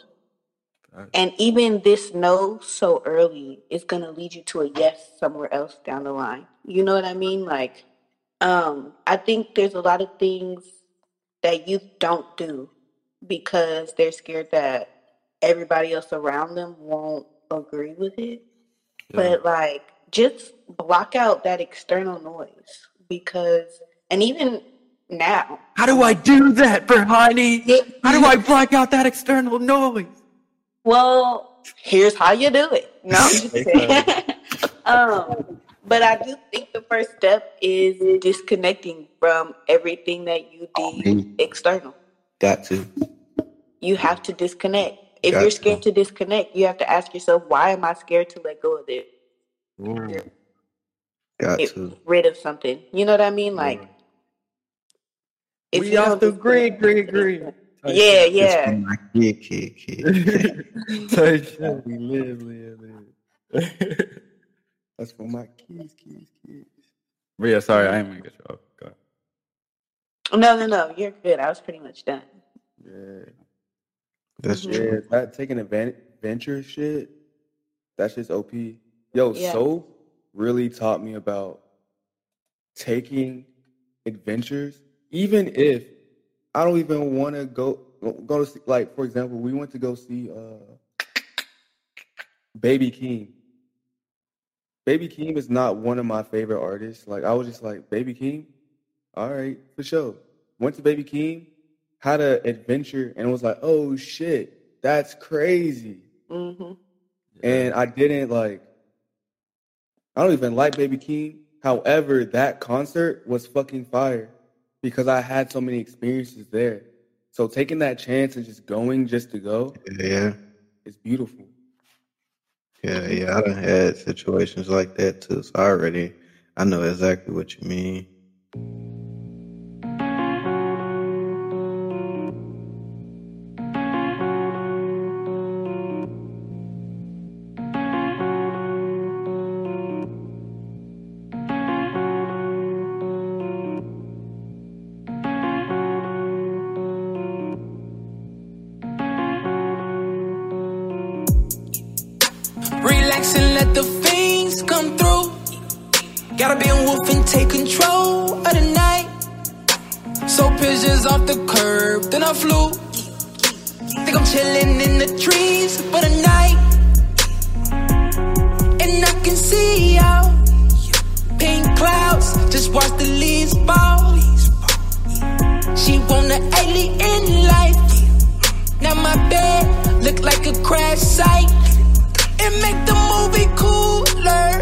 And even this no so early is going to lead you to a yes somewhere else down the line. You know what I mean? Like, um, I think there's a lot of things that youth don't do because they're scared that everybody else around them won't agree with it. Yeah. But like, just block out that external noise because, and even now. How do I do that, Berhani? How do I block out that external noise? Well, here's how you do it. No, I'm just saying. um, but I do think the first step is disconnecting from everything that you deem external. Got to. You have to disconnect. If Got you're scared to. to disconnect, you have to ask yourself, why am I scared to let go of it? Mm. Got Get to. rid of something. You know what I mean? Like, if we you have don't to agree, agree, agree. Yeah, yeah. My kid, kid, kid. Type shit. We live, live, live. That's for my kids, kids, kids. But yeah, sorry, I ain't gonna get you off. Go ahead. No, no, no. You're good. I was pretty much done. Yeah. That's Yeah, true. that taking adventure shit, that's just O P. Yo, Yeah. Soap really taught me about taking adventures, even if I don't even want to go go to see, like, for example, we went to go see uh, Baby Keem. Baby Keem is not one of my favorite artists. Like, I was just like, Baby Keem? All right, for sure. Went to Baby Keem, had an adventure, and was like, oh, shit, that's crazy. Mm-hmm. And I didn't, like, I don't even like Baby Keem. However, that concert was fucking fire because I had so many experiences there. So taking that chance and just going just to go Yeah. is beautiful. Yeah, yeah. I done had situations like that too. So I already, I know exactly what you mean. Relax and let the fiends come through. Gotta be a wolf and take control of the night. So pigeons off the curb, then I flew. Think I'm chilling in the trees for the night. And I can see out pink clouds, just watch the leaves fall. She want an alien life. Now my bed look like a crash site. It make the movie cooler.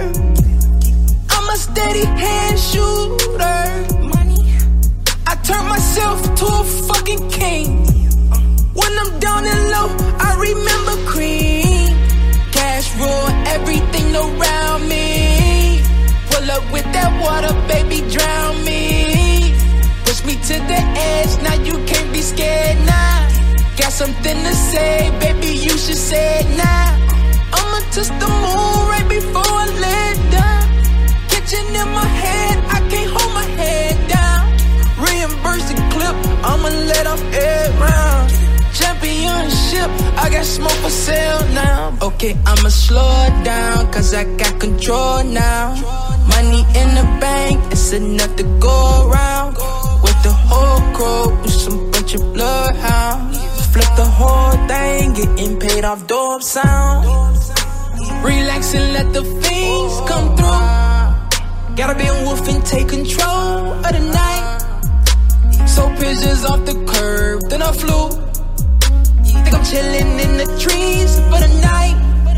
multi-hand shooter. Money. I turn myself to a fucking king. When I'm down and low, I remember cream. Cash rule everything around me. Pull up with that water, baby, drown me. Push me to the edge, now you can't be scared now. Got something to say, baby, you should say it now. I'ma touch the moon right before I lay down. Kitchen in my head, I can't hold my head down. Reimburse the clip, I'ma let off every round. Championship, I got smoke for sale now. Okay, I'ma slow it down, cause I got control now. Money in the bank, it's enough to go around. With the whole crew, with some bunch of bloodhounds. Flip the whole thing, getting paid off dope sound. Relax and let the fiends come through. Gotta be a wolf and take control of the night. So pictures off the curb, then I flew. Think I'm chilling in the trees for the night.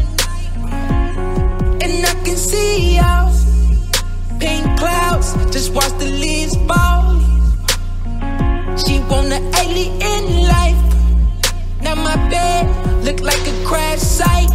And I can see out pink clouds, just watch the leaves fall. She want an alien life. Now my bed look like a crash site.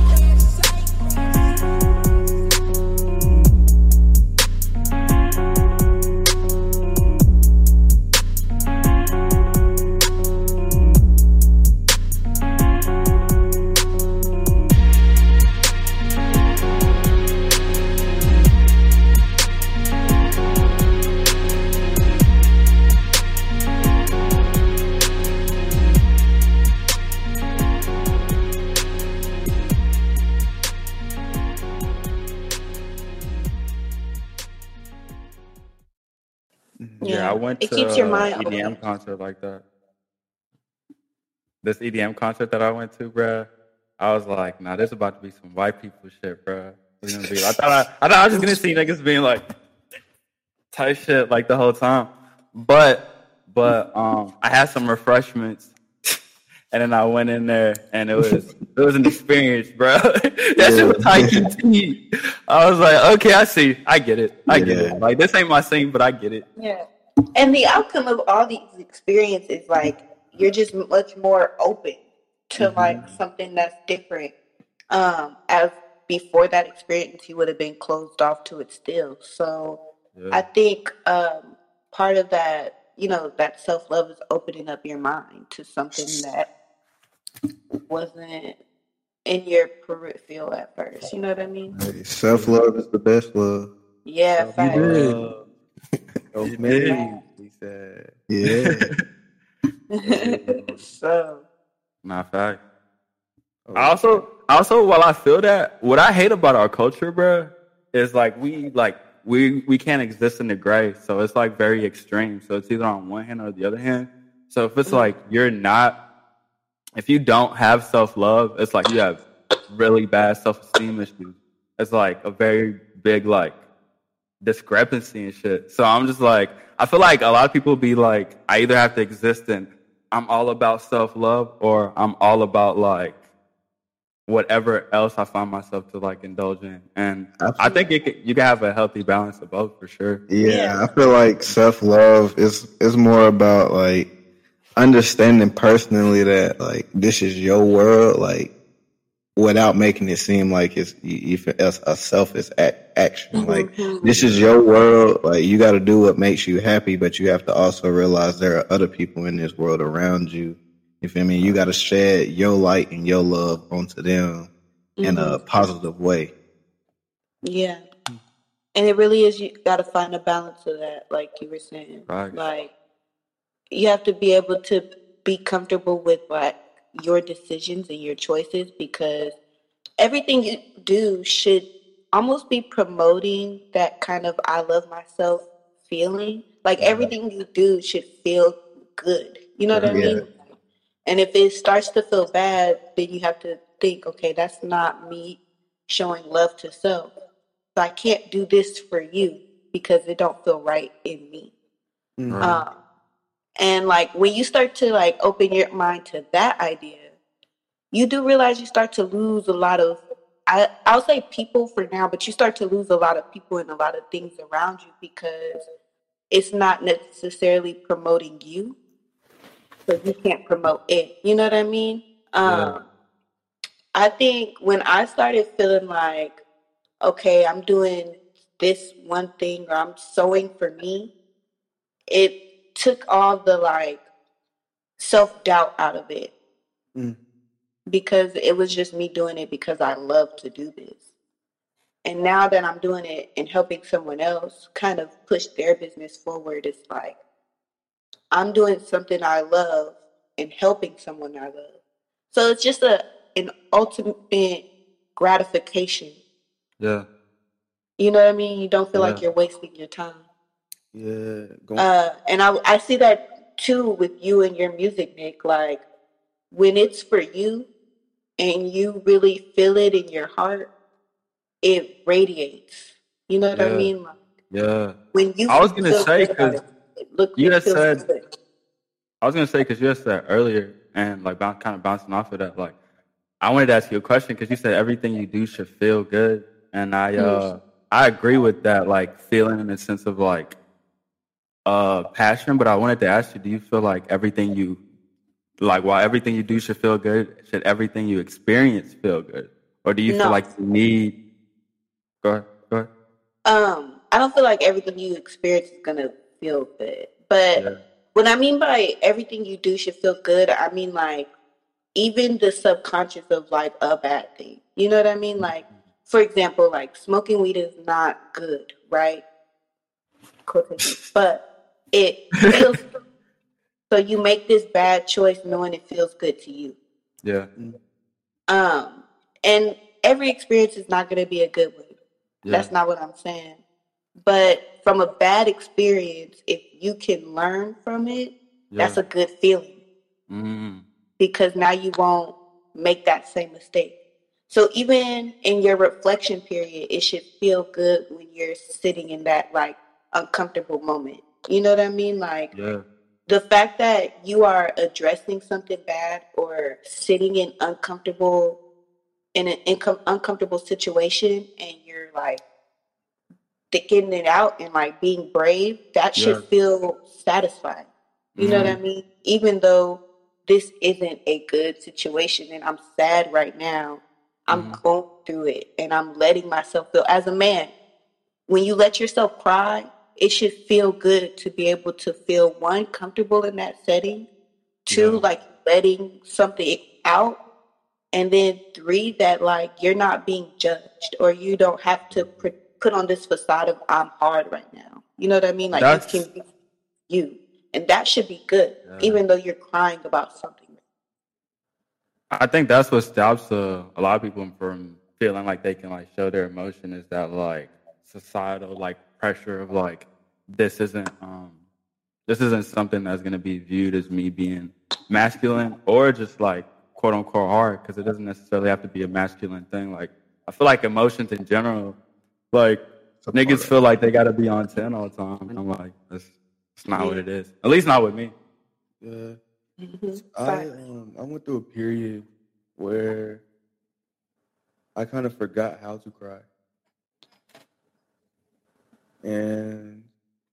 Yeah, I went It to keeps your a mind E D M open. concert like that. This E D M concert that I went to, bruh, I was like, nah, this about to be some white people shit, bruh. It's gonna be, I thought I, I thought I was just gonna see niggas being like type shit like the whole time. But but um I had some refreshments and then I went in there and it was it was an experience, bro. That shit was high key. I was like, okay, I see. I get it. I get Yeah. it. Like this ain't my scene, but I get it. Yeah. And the outcome of all these experiences, like, you're just much more open to like something that's different. Um, as before that experience, you would have been closed off to it still. So I Yeah. think um, part of that, you know, that self love is opening up your mind to something that wasn't in your peripheral at first. You know what I mean? Self love is the best love. Yeah, facts. Self-love. Go You me, did. he said. Yeah. So Nah, fact. Oh, I also, also, while I feel that, what I hate about our culture, bro, is like we, like we, we can't exist in the gray. So it's like very extreme. So it's either on one hand or the other hand. So if it's like you're not, if you don't have self love, it's like you have really bad self esteem issues. It's like a very big like discrepancy and shit. So I'm just like, I feel like a lot of people be like, I either have to exist in I'm all about self love or I'm all about like whatever else I find myself to like indulge in. And I think it could, you can have a healthy balance of both for sure. Yeah, Yeah. I feel like self love is is more about like understanding personally that like this is your world, like without making it seem like it's you, you, it's a selfish act, action. Like this is your world, like you got to do what makes you happy, but you have to also realize there are other people in this world around you. You feel me? You got to shed your light and your love onto them in a positive way. yeah. And it really is, you got to find a balance of that, like you were saying. Right. Like, you have to be able to be comfortable with like your decisions and your choices, because everything you do should almost be promoting that kind of I love myself feeling. Like everything you do should feel good. You know what I Yeah. mean? And if it starts to feel bad, then you have to think, okay, that's not me showing love to self. So I can't do this for you because it don't feel right in me. Mhm. Um, and like when you start to like open your mind to that idea, you do realize you start to lose a lot of I I'll say people for now, but you start to lose a lot of people and a lot of things around you because it's not necessarily promoting you, so you can't promote it. You know what I mean? Yeah. Um, I think when I started feeling like, okay, I'm doing this one thing or I'm sewing for me, it took all the like self doubt out of it Mm. because it was just me doing it because I love to do this. And now that I'm doing it and helping someone else kind of push their business forward, it's like I'm doing something I love and helping someone I love. So it's just a an ultimate gratification. Yeah. You know what I mean? You don't feel Yeah. like you're wasting your time. Yeah. Going. Uh, and I I see that too with you and your music, Nick. Like when it's for you and you really feel it in your heart, it radiates. You know what I Yeah. mean? Like Yeah. when you I was gonna feel say good about because it, it look you it had feels said good. I was gonna say because you had said earlier and like bounce, kind of bouncing off of that. Like I wanted to ask you a question because you said everything you do should feel good, and I uh I agree with that. Like feeling in the sense of like uh passion, but I wanted to ask you: do you feel like everything you like while everything you do should feel good, should everything you experience feel good, or do you feel No. like you need? Go ahead. Go ahead. Um, I don't feel like everything you experience is gonna feel good. But Yeah. what I mean by everything you do should feel good, I mean like even the subconscious of like a bad thing. You know what I mean? Like, for example, like smoking weed is not good, right? Quotation. But it feels so you make this bad choice knowing it feels good to you. Yeah. Um, and every experience is not gonna be a good one. Yeah. That's not what I'm saying. But from a bad experience, if you can learn from it, that's Yeah. a good feeling Mm. because now you won't make that same mistake. So even in your reflection period, it should feel good when you're sitting in that like uncomfortable moment. You know what I mean? Like Yeah. the fact that you are addressing something bad or sitting in uncomfortable in an incom- uncomfortable situation and you're like getting it out and like being brave, that should Yeah. feel satisfying. You know what I Mm. mean? Even though this isn't a good situation and I'm sad right now, I'm Mhm. going through it and I'm letting myself feel. As a man, when you let yourself cry, it should feel good to be able to feel one, comfortable in that setting, two, Yeah. like letting something out, and then three, that like you're not being judged or you don't have to pr- put on this facade of I'm hard right now. You know what I mean? Like you That's can be you, and that should be good, yeah. even though you're crying about something. I think that's what stops uh, a lot of people from feeling like they can like show their emotion is that like societal like pressure of like this isn't um this isn't something that's gonna be viewed as me being masculine or just like quote unquote hard because it doesn't necessarily have to be a masculine thing. Like I feel like emotions in general, like niggas feel like they gotta be on ten all the time, and I'm like that's that's not what Yeah. it is. At least not with me. Yeah. Mm-hmm. I um I went through a period where I kind of forgot how to cry, and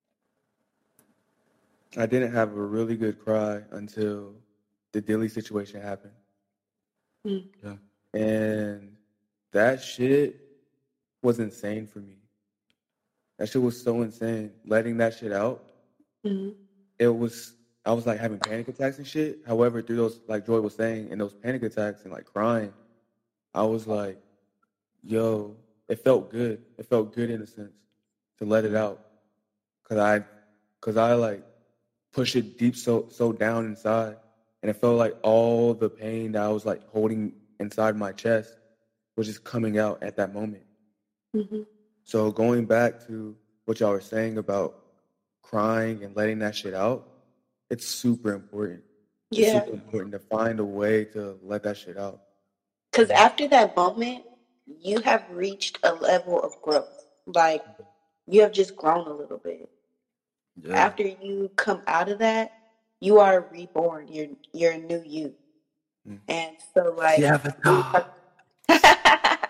I didn't have a really good cry until the Dilly situation happened, Mm. Yeah. and that shit was insane for me. That shit was so insane. Letting that shit out, Mhm. it was. I was like having panic attacks and shit. However, through those, like Joy was saying, in those panic attacks and like crying, I was like, yo, it felt good. It felt good in a sense to let it out, cause I, cause I like push it deep so so down inside, and it felt like all the pain that I was like holding inside my chest was just coming out at that moment. Mhm. So going back to what y'all were saying about crying and letting that shit out, it's super important. It's Yeah, super important to find a way to let that shit out. because after that moment, you have reached a level of growth. Like you have just grown a little bit. Yeah. After you come out of that, you are reborn. You're you're a new you. Mm. And so like Yeah, when you talk-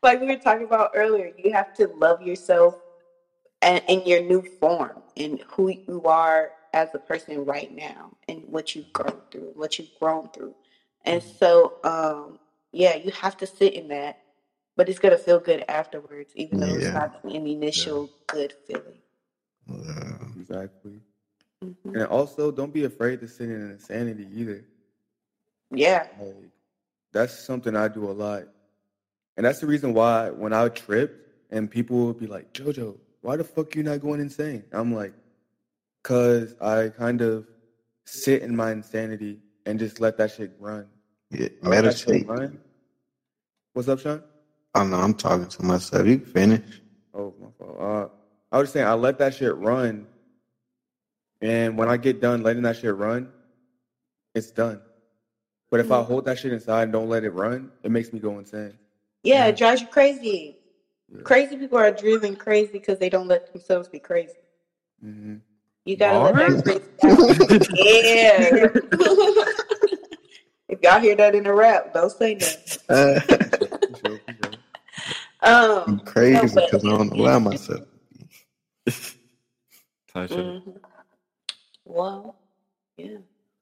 like we were talking about earlier, you have to love yourself and in your new form and who you are as a person right now and what you've grown through, what you've grown through. And so, um, yeah, you have to sit in that, but it's gonna feel good afterwards, even though it's Yeah. not an initial good feeling. Yeah. Exactly. hmm And also, don't be afraid to sit in insanity either. Yeah. Like, that's something I do a lot. And that's the reason why when I tripped and people would be like, JoJo, why the fuck you not going insane? I'm like, cause I kind of sit in my insanity and just let that shit run. Yeah. I let that shit Meditate. run. What's up, Sean? Oh no, I'm talking to myself. You can finish. Oh, my fault. Uh, I was just saying I let that shit run, and when I get done letting that shit run, it's done. But if I Mhm. hold that shit inside and don't let it run, it makes me go insane. Yeah, it drives you crazy. Yeah. Crazy people are driven crazy because they don't let themselves be crazy. Mm-hmm. You gotta let Bars? that crazy out. Yeah. If y'all hear that in a rap, don't say that. Uh, For sure, for sure. I'm Um, no, crazy but because I don't allow myself. Type shit. mhm. Well, yeah.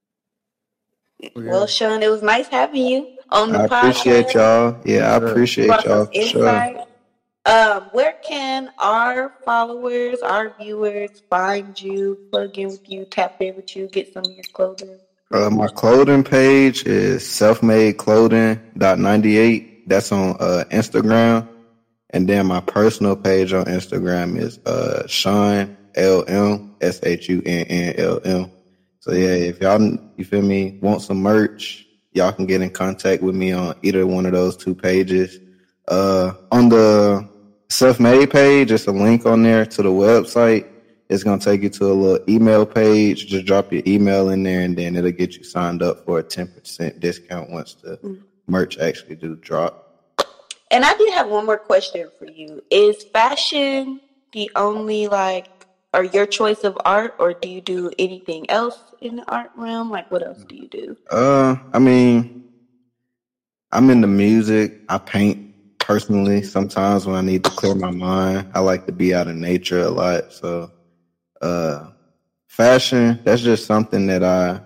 Oh, Well, yeah. Sean, it was nice having you on the I appreciate podcast. y'all. Yeah, I Yeah. You appreciate brought y'all some for sure. insight. Um, where can our followers, our viewers find you, plug in with you, tap in with you, get some of your clothing? Uh, my clothing page is selfmade clothing dot ninety-eight. That's on uh, Instagram. And then my personal page on Instagram is uh, Sean L M, S H U N N L M. So yeah, if y'all, you feel me, want some merch, y'all can get in contact with me on either one of those two pages. Uh, on the self-made page, it's a link on there to the website. It's going to take you to a little email page. Just drop your email in there and then it'll get you signed up for a ten percent discount once the Mm. merch actually do drop. And I did have one more question for you. Is fashion the only, like, or your choice of art, or do you do anything else in the art realm? Like, what else do you do? Uh, I mean, I'm into music. I paint personally. Sometimes when I need to clear my mind, I like to be out in nature a lot. So, uh, fashion, that's just something that I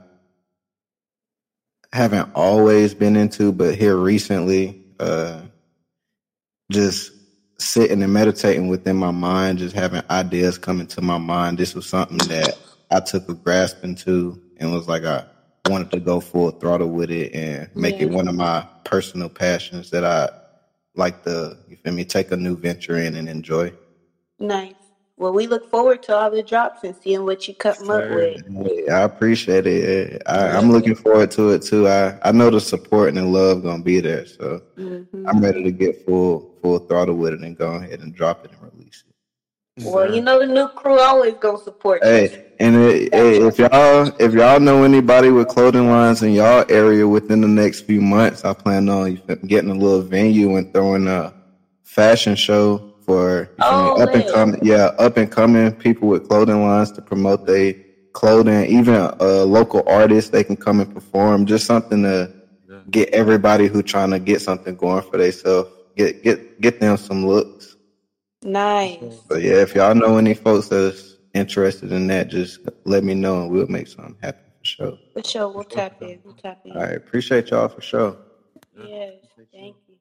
haven't always been into, but here recently, uh, just sitting and meditating within my mind, just having ideas coming to my mind. This was something that I took a grasp into and was like, I wanted to go full throttle with it and make Yeah. it one of my personal passions that I like to, you feel me, take a new venture in and enjoy. Nice. Well, we look forward to all the drops and seeing what you come up Sir. with. Hey, I appreciate it. I, Yeah. I'm looking forward to it too. I, I know the support and the love gonna be there, so hmm I'm ready to get full full throttle with it and go ahead and drop it and release it. Well, you Sir. know the new crew always gonna support you. Hey, and it, hey, if y'all if y'all know anybody with clothing lines in y'all area within the next few months, I plan on getting a little venue and throwing a fashion show for you feel Oh, me, up and lit. coming, yeah, up and coming people with clothing lines to promote their clothing. Even uh, local artists, they can come and perform. Just something to Yeah. get everybody who trying to get something going for themselves, get get get them some looks. Nice. So yeah, if y'all know any folks that's interested in that, just let me know and we'll make something happen for sure. For sure, we'll tap in. We'll tap in. All right, appreciate y'all for sure. Yeah. Yes, Appreciate you. thank you.